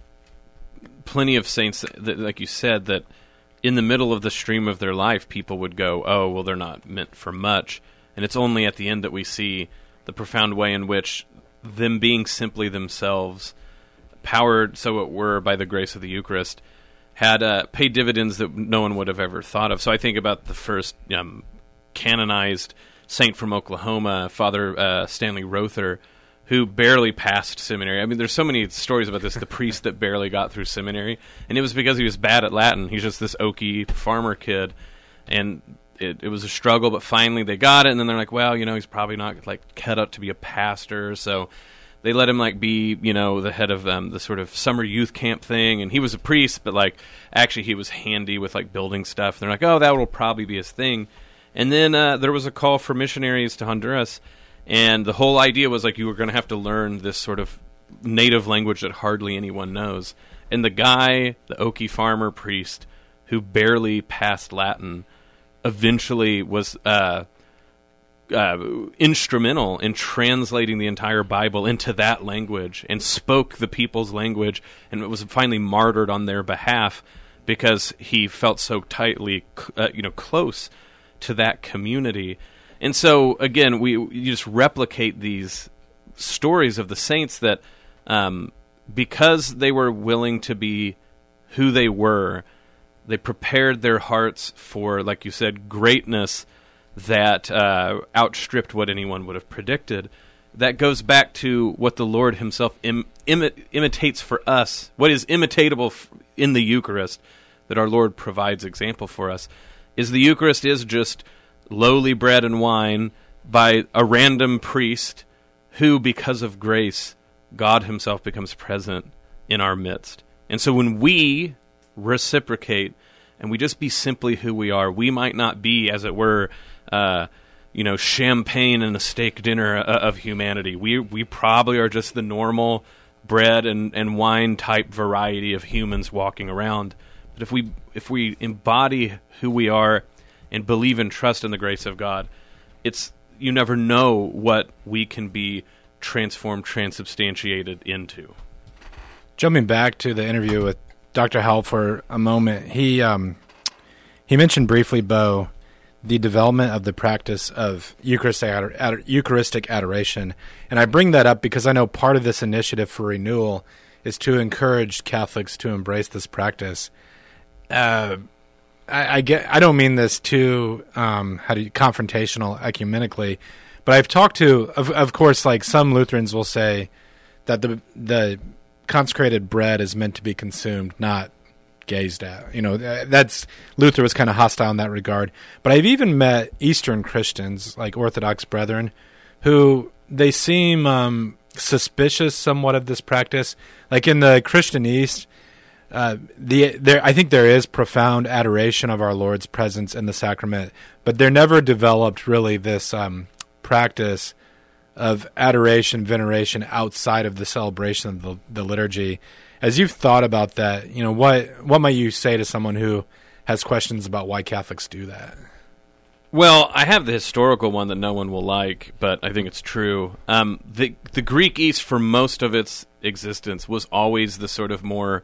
plenty of saints, that, like you said, that in the middle of the stream of their life, people would go, oh, well, they're not meant for much. And it's only at the end that we see the profound way in which them being simply themselves, powered, so it were, by the grace of the Eucharist, had paid dividends that no one would have ever thought of. So I think about the first canonized saint from Oklahoma, Father Stanley Rother, who barely passed seminary. I mean, there's so many stories about this, the priest that barely got through seminary, and it was because he was bad at Latin. He's just this oaky farmer kid, and it was a struggle, but finally they got it, and then they're like, well, he's probably not cut out to be a pastor, so they let him like be, the head of the sort of summer youth camp thing, and he was a priest, but like actually he was handy with like building stuff. And they're like, oh, that will probably be his thing. And then there was a call for missionaries to Honduras, and the whole idea was like you were going to have to learn this sort of native language that hardly anyone knows. And the guy, the Okie farmer priest, who barely passed Latin, eventually was instrumental in translating the entire Bible into that language and spoke the people's language, and it was finally martyred on their behalf because he felt so tightly close to that community. And so, again, you just replicate these stories of the saints that because they were willing to be who they were, they prepared their hearts for, like you said, greatness that outstripped what anyone would have predicted. That goes back to what the Lord himself imitates for us, what is imitatable in the Eucharist, that our Lord provides example for us, is the Eucharist is just lowly bread and wine by a random priest who, because of grace, God himself becomes present in our midst. And so when we reciprocate and we just be simply who we are, we might not be, as it were, champagne and a steak dinner of humanity. We probably are just the normal bread and wine type variety of humans walking around. But if we embody who we are and believe and trust in the grace of God, you never know what we can be transformed, transubstantiated into. Jumping back to the interview with Dr. Howell for a moment, he mentioned briefly, Bo, the development of the practice of Eucharistic adoration. And I bring that up because I know part of this initiative for renewal is to encourage Catholics to embrace this practice. I don't mean this too confrontational ecumenically, but I've talked to, of course, like some Lutherans will say that the consecrated bread is meant to be consumed, not gazed at. That's Luther was kind of hostile in that regard. But I've even met Eastern Christians, like Orthodox brethren, who they seem suspicious somewhat of this practice. Like in the Christian East, I think there is profound adoration of our Lord's presence in the sacrament, but there never developed really this practice of adoration, veneration outside of the celebration of the liturgy. As you've thought about that, what might you say to someone who has questions about why Catholics do that? Well, I have the historical one that no one will like, but I think it's true. The Greek East, for most of its existence, was always the sort of more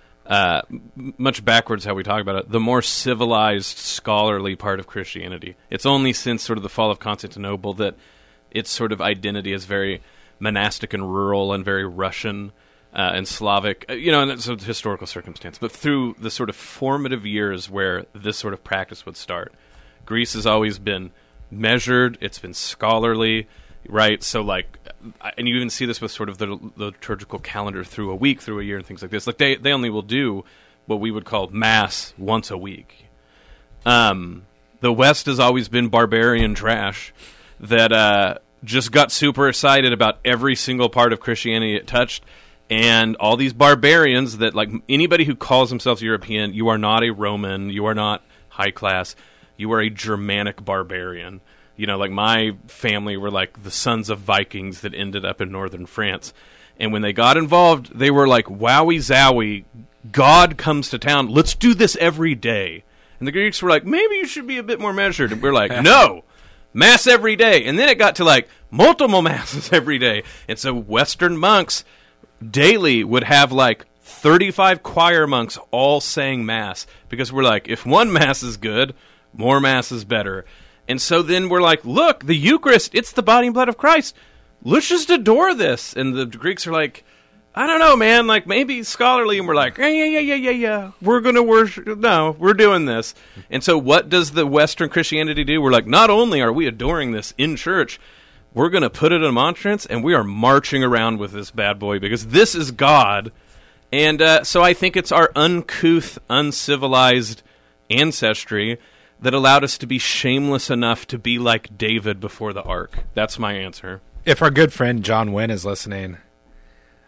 much backwards how we talk about it, the more civilized, scholarly part of Christianity. It's only since sort of the fall of Constantinople that its sort of identity is very monastic and rural and very Russian and Slavic, and it's a historical circumstance. But through the sort of formative years where this sort of practice would start, Greece has always been measured, it's been scholarly, right? So, and you even see this with sort of the liturgical calendar through a week, through a year, and things like this. Like, they only will do what we would call Mass once a week. The West has always been barbarian trash that just got super excited about every single part of Christianity it touched, and all these barbarians that, like, anybody who calls themselves European, you are not a Roman, you are not high class, you are a Germanic barbarian. Like my family were like the sons of Vikings that ended up in northern France. And when they got involved, they were like, wowie zowie, God comes to town, let's do this every day. And the Greeks were like, maybe you should be a bit more measured. And we're like, no, Mass every day. And then it got to like multiple Masses every day. And so Western monks daily would have like 35 choir monks all saying Mass. Because we're like, if one Mass is good, more Mass is better. And so then we're like, look, the Eucharist, it's the body and blood of Christ. Let's just adore this. And the Greeks are like, I don't know, man, like maybe scholarly. And we're like, yeah. We're going to worship. No, we're doing this. And so what does the Western Christianity do? We're like, not only are we adoring this in church, we're going to put it in a monstrance and we are marching around with this bad boy because this is God. And so I think it's our uncouth, uncivilized ancestry that allowed us to be shameless enough to be like David before the ark. That's my answer. If our good friend John Wynn is listening,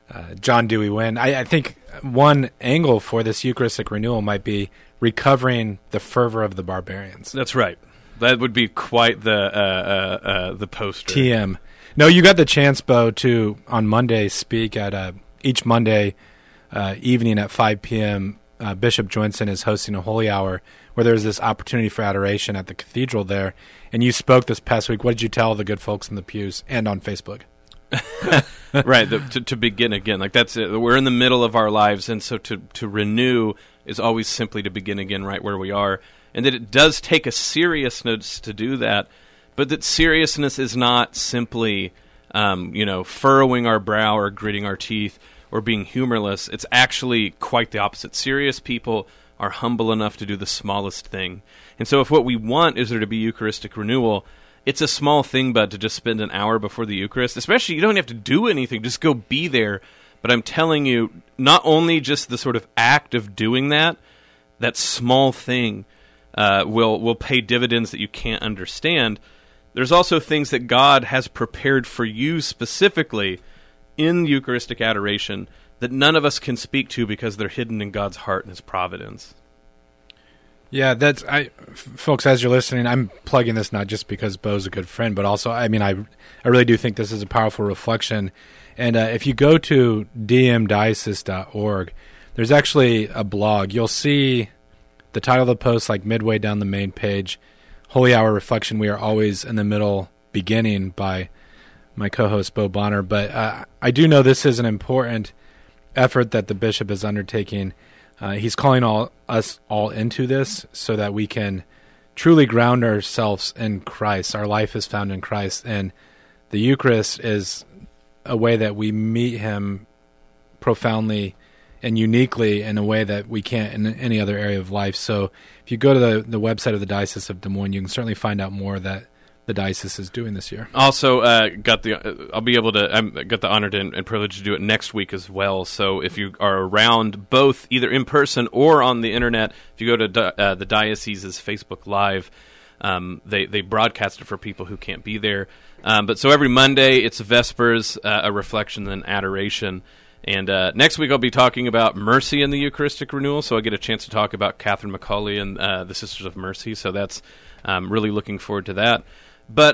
John Dewey win. I think one angle for this Eucharistic renewal might be recovering the fervor of the barbarians. That's right. That would be quite the poster. TM. No, you got the chance, Bo, to on Monday speak at each Monday evening at 5 p.m. Bishop Joensen is hosting a holy hour where there's this opportunity for adoration at the cathedral there. And you spoke this past week. What did you tell the good folks in the pews and on Facebook? Right, to begin again. Like that's it. We're in the middle of our lives, and so to renew is always simply to begin again right where we are. And that it does take a seriousness to do that, but that seriousness is not simply, furrowing our brow or gritting our teeth or being humorless. It's actually quite the opposite. Serious people are humble enough to do the smallest thing. And so if what we want is there to be Eucharistic renewal, it's a small thing, bud, to just spend an hour before the Eucharist. Especially, you don't have to do anything. Just go be there. But I'm telling you, not only just the sort of act of doing that small thing will pay dividends that you can't understand. There's also things that God has prepared for you specifically in Eucharistic adoration that none of us can speak to because they're hidden in God's heart and His providence. Yeah, folks, as you're listening, I'm plugging this not just because Bo's a good friend, but also, I really do think this is a powerful reflection. And if you go to dmdiocese.org, there's actually a blog. You'll see the title of the post like midway down the main page, Holy Hour Reflection. We are always in the middle, beginning by my co-host Bo Bonner. But I do know this is an important effort that the bishop is undertaking. He's calling us all into this so that we can truly ground ourselves in Christ. Our life is found in Christ, and the Eucharist is a way that we meet Him profoundly and uniquely in a way that we can't in any other area of life. So if you go to the website of the Diocese of Des Moines, you can certainly find out more that the diocese is doing this year. Also, got the honor and privilege to do it next week as well. So if you are around both either in person or on the internet, if you go to the diocese's Facebook Live, they broadcast it for people who can't be there. But so every Monday it's Vespers, a reflection, then adoration. And next week I'll be talking about mercy in the Eucharistic renewal. So I get a chance to talk about Catherine McCauley and the Sisters of Mercy. So that's really looking forward to that. But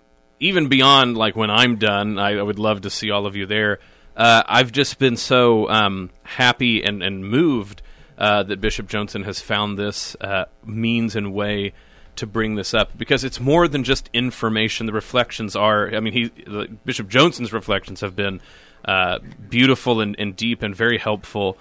even beyond, like when I'm done, I would love to see all of you there. I've just been so happy and moved that Bishop Joensen has found this means and way to bring this up, because it's more than just information. The reflections are, Bishop Joensen's reflections have been beautiful and deep and very helpful.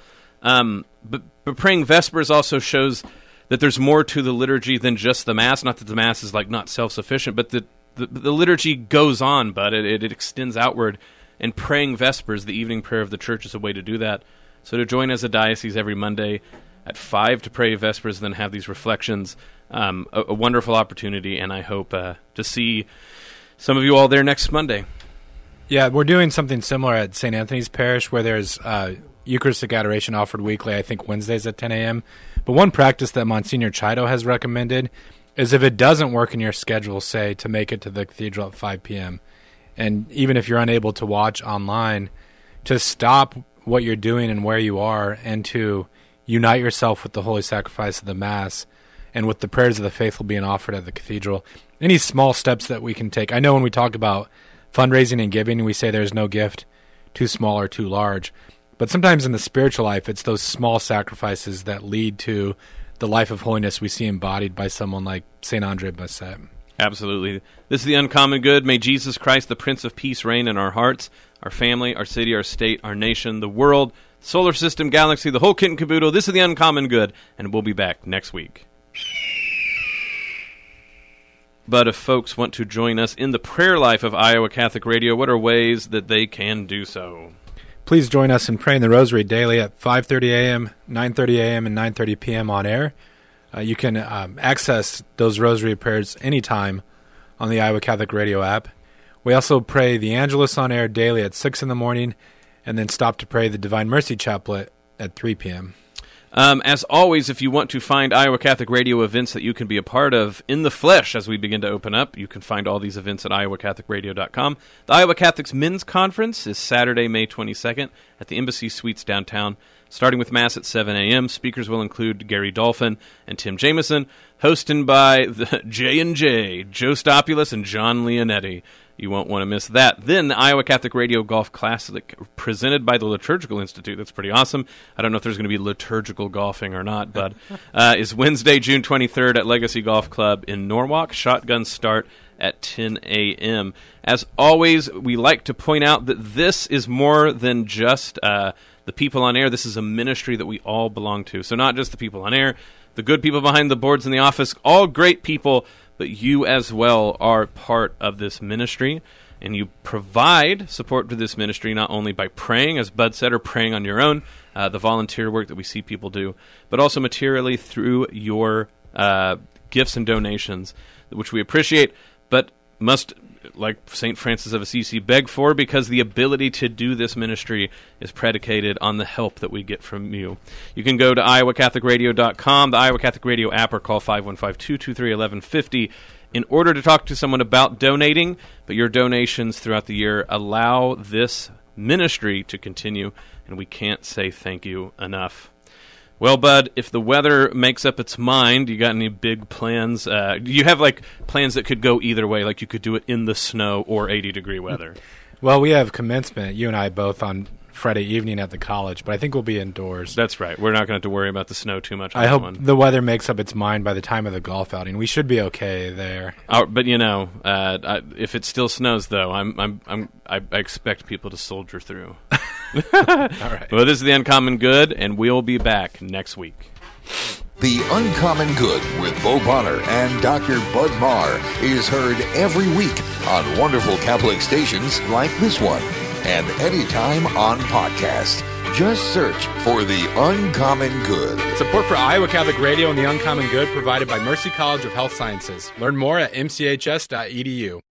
But praying Vespers also shows that there's more to the liturgy than just the Mass. Not that the Mass is like not self-sufficient, but the liturgy goes on, but it extends outward. And praying Vespers, the evening prayer of the Church, is a way to do that. So to join as a diocese every Monday at 5 to pray Vespers, then have these reflections, a wonderful opportunity, and I hope to see some of you all there next Monday. Yeah, we're doing something similar at St. Anthony's Parish, where there's Eucharistic adoration offered weekly, I think Wednesdays at 10 a.m., but one practice that Monsignor Chido has recommended is if it doesn't work in your schedule, say, to make it to the cathedral at 5 p.m., and even if you're unable to watch online, to stop what you're doing and where you are and to unite yourself with the holy sacrifice of the Mass and with the prayers of the faithful being offered at the cathedral. Any small steps that we can take. I know when we talk about fundraising and giving, we say there's no gift too small or too large. But sometimes in the spiritual life, it's those small sacrifices that lead to the life of holiness we see embodied by someone like St. Andre Bessette. Absolutely. This is the Uncommon Good. May Jesus Christ, the Prince of Peace, reign in our hearts, our family, our city, our state, our nation, the world, solar system, galaxy, the whole kit and caboodle. This is the Uncommon Good, and we'll be back next week. But if folks want to join us in the prayer life of Iowa Catholic Radio, what are ways that they can do so? Please join us in praying the Rosary daily at 5:30 a.m., 9:30 a.m., and 9:30 p.m. on air. You can access those Rosary prayers anytime on the Iowa Catholic Radio app. We also pray the Angelus on air daily at 6 in the morning, and then stop to pray the Divine Mercy Chaplet at 3 p.m. As always, if you want to find Iowa Catholic Radio events that you can be a part of in the flesh as we begin to open up, you can find all these events at iowacatholicradio.com. The Iowa Catholics Men's Conference is Saturday, May 22nd at the Embassy Suites downtown, starting with Mass at 7 a.m. Speakers will include Gary Dolphin and Tim Jameson, hosted by the J&J, Joe Stopulus and John Leonetti. You won't want to miss that. Then the Iowa Catholic Radio Golf Classic, presented by the Liturgical Institute. That's pretty awesome. I don't know if there's going to be liturgical golfing or not, but is Wednesday, June 23rd at Legacy Golf Club in Norwalk. Shotgun start at 10 a.m. As always, we like to point out that this is more than just the people on air. This is a ministry that we all belong to. So not just the people on air, the good people behind the boards in the office, all great people, but you as well are part of this ministry, and you provide support to this ministry not only by praying, as Bud said, or praying on your own, the volunteer work that we see people do, but also materially through your gifts and donations, which we appreciate, but must, like St. Francis of Assisi, beg for, because the ability to do this ministry is predicated on the help that we get from you. You can go to iowacatholicradio.com, the Iowa Catholic Radio app, or call 515-223-1150 in order to talk to someone about donating, but your donations throughout the year allow this ministry to continue, and we can't say thank you enough. Well, Bud, if the weather makes up its mind, you got any big plans? Do you have, plans that could go either way, like you could do it in the snow or 80-degree weather? Well, we have commencement, you and I both, on Friday evening at the college, but I think we'll be indoors. That's right. We're not going to have to worry about the snow too much. I hope the weather makes up its mind by the time of the golf outing. We should be okay there. But if it still snows, though, I expect people to soldier through. All right. Well, this is The Uncommon Good, and we'll be back next week. The Uncommon Good with Bo Bonner and Dr. Bud Marr is heard every week on wonderful Catholic stations like this one, and anytime on podcast. Just search for The Uncommon Good. Support for Iowa Catholic Radio and The Uncommon Good provided by Mercy College of Health Sciences. Learn more at mchs.edu.